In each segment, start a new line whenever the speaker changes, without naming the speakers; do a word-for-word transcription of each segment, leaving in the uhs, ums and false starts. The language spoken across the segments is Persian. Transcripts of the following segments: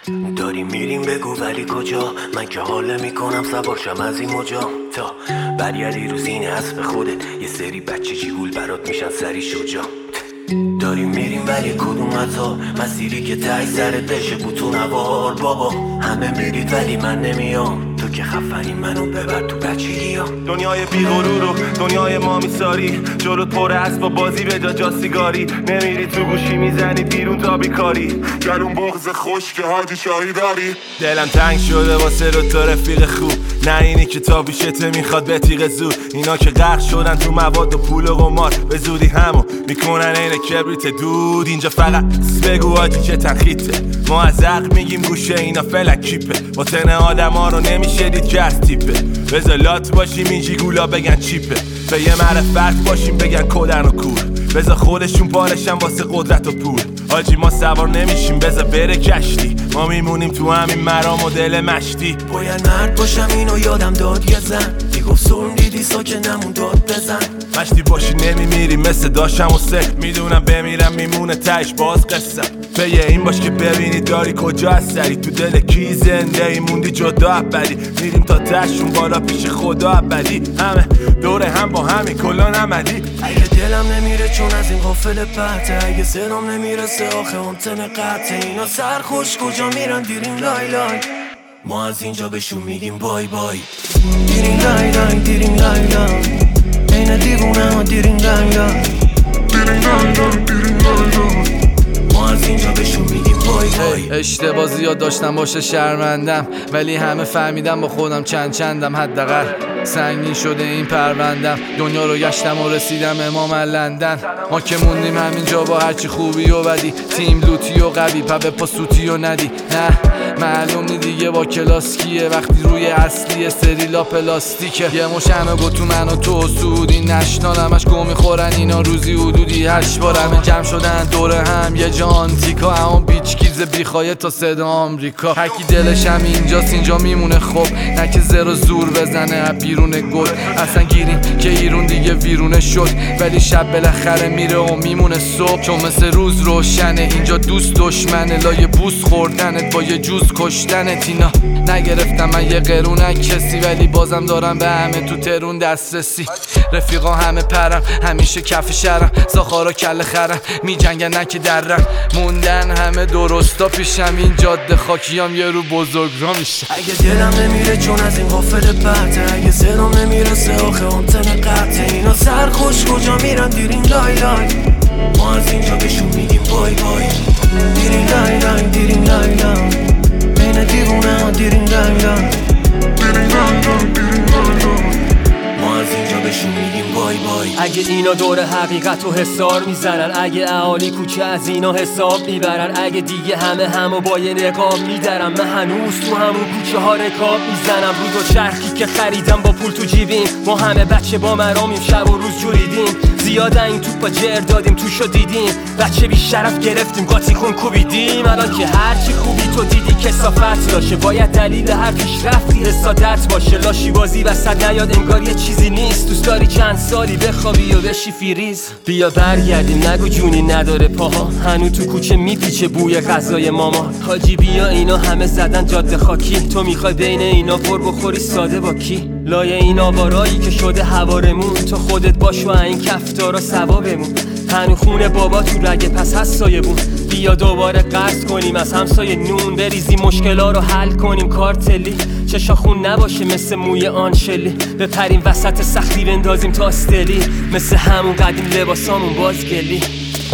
داریم میریم بگو ولی کجا؟ من که حال میکنم سوارشم از این مجا تا برگردی رو زین اسب خودت. یه سری بچه جیگول برات میشن سری شجا. داریم میریم ولی کدوم عطا؟ مسیری که تای سرت بشه بوتون هوار. بابا همه میرید ولی من نمیام. تو که خفنی منو ببر تو بچگی ها.
دنیای بیغرور و دنیای ما میساری، جلوت پر است با بازی به جا جا سیگاری. نمیری تو گوشی میزنی بیرون تا بیکاری. گلون بغض خوش که هادی شاهی داری. دلم تنگ شده واسه رو تو رفیق خوب. نه اینی که تا بیشته میخواد به تیغ زود. اینا که غرق شدن تو مواد و پول و قمار، به زودی همو میکنن این کبریت دود. اینجا فقط بگو آجی چه تنخیته. ما از عقل میگیم گوشه اینا فلک کیپه. با تن آدم ها رو نمیشه دید که از تیپه. بذار لات باشیم این جیگولا بگن چیپه. به یه معرفت باشیم بگن کدن و کور. بذار خودشون بارشن واسه قدرت و پول. آجی ما سوار نمیشیم بذار بره کشتی. ما میمونیم تو همین مرام و دل مشتی.
باید مرد باشم اینو یادم داد یه زن میگفت سرم دیدی ساکنمون داد بزن.
مشتی باشی نمیمیری مثل داشتم و سه. میدونم بمیرم میمونه تش باز قصه. پیه این باش که ببینی داری کجا از سری. تو دل کی زنده ای موندی جدا ابدی. میریم تا تشون بالا پیش خدا ابدی. همه دوره هم با همین کلان عملی.
اگه دلم نمیره چون از این قافل پرته. اگه سرم نمیرسه آخه همتن قطعه. اینا سرخوش کجا میرن دیرین لای لای. ما از اینجا بهشون میگیم بای بای. دیرین لای لای دیرین لای لای. این دیوونه ها دیرین لای لای. دیرین لای لای دیرین لای لای. ما از اینجا بهشون میگیم بای بای.
اشتباه زیاد داشتم باشه شرمندم، ولی همه فهمیدم با خودم چند چندم. حداقل سنگین شده این پروندم. دنیا رو گشتم و رسیدم امام لندن. ما که موندیم همینجا با هرچی خوبی و بدی. تیم لوتی و قوی پا به پا سوتی و ندی. نه معلوم نی دیگه با کلاس کیه. وقتی روی اصلی سریلا پلاستیکه. یه مشن و گو تو من و تو سودی نشنال. همش گو میخورن اینا روزی حدودی هشت بار. همه جمع شدن دوره هم یه جا آنتیکا. همون بیچ کیز بیخوایه تا صدا آمریکا. هرکی دلش هم اینجاست اینجا میمونه. خب نه که زر زور بزنه بیرون گل. اصلا گیریم که ایرون دیگه ویرونه شد. ولی شب بالاخره میره و میمونه صبح. چون مثل روز روشنه اینجا دوست دشمنه. لایه بوس خوردنت با یه جوز کشتنت. اینا نگرفتم من یه قرونک کسی، ولی بازم دارم به همه تو ترون دسترسی. رفیقا همه پرم همیشه کف شرم. زاخارا کل خرم میجنگن نه که درم. موندن همه درستا پیشم. این جاده خاکیام یه رو بزرگ را میشه.
اگه دلم نمیره چون از این قافل پرته. اگه سرم نمیرسه آخه همتن قطعه. اینا سرخوش کجا میرن دیرین لای لای. ما از اینجا بهشون میگیم بای بای. دیرین لای لای دیرین لای لای. این دیوونه ها دیرین لای لای. دیرین لای لای دیرین لای لای. ما از اینجا بهشون میگیم بای بای.
اگه اینا دور حقیقت و حسار میزنن. اگه اهالی کوچه از اینا حساب میبرن. اگه دیگه همه همو با یه نقاب میدارم. من هنوز تو همون کوچه ها رکاب میزنم. روز و چرخی که خریدم با پول تو جیبیم. ما همه بچه با مرامیم شب و روز جوریدیم. زیاده این توپا جر دادیم توشو دیدیم. بچه بی شرف گرفتیم قاطی کن کوبیدیم. الان که هرچی خوبی تو دیدی کثافت داشه. باید دلیل هر پیشرفتی حسادت باشه. لاشی بازی وسط نیاد انگار یه چیزی نیست. دوست داری چند سالی بخوابی و بشی فریز. بیا برگردیم نگو جونی نداره پاها. هنو تو کوچه میپیچه بوی غذای ماما. حاجی بیا اینا همه زدن جاده خاکی. تو میخوای بین اینا پر بخوری ساده با کی؟ لایه این آوارایی که شده هوارمون. تو خودت باش و این کفتارا ثوابمون. هنو خونه بابا تو رگه پس هست سایبون. بیا دوباره قرض کنیم از همسایه نون. بریزیم مشکلا رو حل کنیم کارتلی. چشا خون نباشه مثل موی آنشلی. بپریم وسط سختی بندازیم تا استلی. مثل همون قدیم لباسامون بازگلی.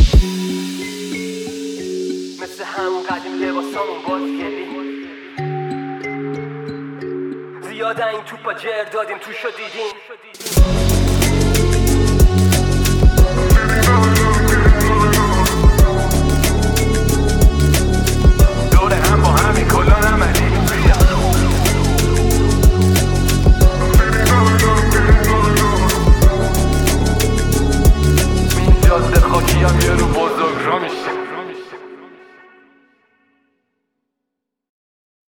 مثل همون قدیم لباسامون بازگلی. زیاده این توپا جر دادیم توشو دیدیم.